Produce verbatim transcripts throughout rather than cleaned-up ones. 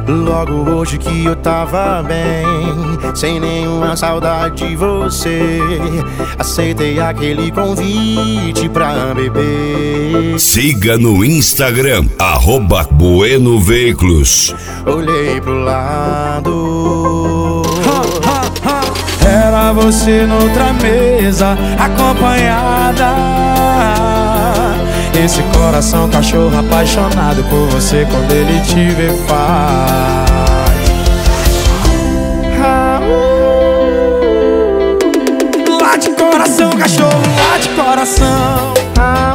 Logo hoje que eu tava bem, sem nenhuma saudade de você, aceitei aquele convite pra beber. Siga no Instagram, arroba Bueno Veículos. Olhei pro lado, era você noutra mesa, acompanhada. Esse coração cachorro apaixonado por você, quando ele te vê faz. Ah, uh, late coração, cachorro, late coração. ah,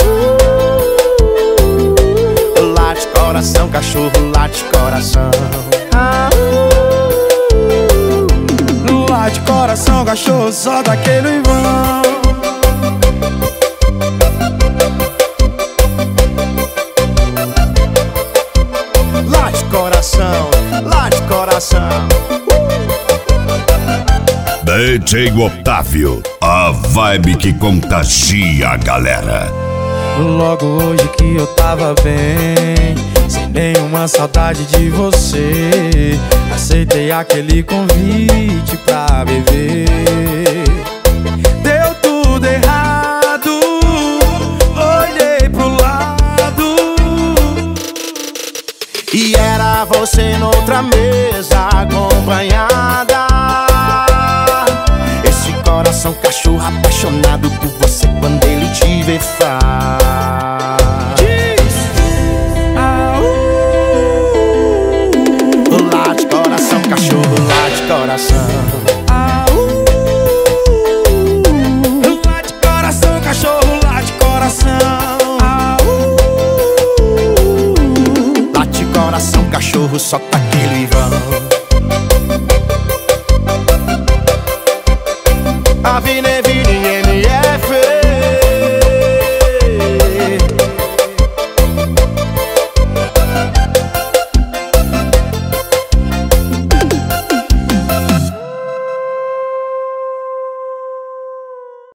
uh, late coração, cachorro, late coração. Ah, uh, late coração, cachorro, só daquele vão. Late coração, late coração. D J Otávio, a vibe que contagia a galera. Logo hoje que eu tava bem, sem nenhuma saudade de você, aceitei aquele convite pra beber. Deu tudo errado, olhei pro lado, E era você noutra mesa, acompanhada. Esse coração cachorro apaixonado por você, quando ele te vê faz. ah, uh, Late coração, cachorro, late coração. ah, uh, late coração, cachorro, late coração. Ah, uh, Late coração, cachorro, só tá aquele vão.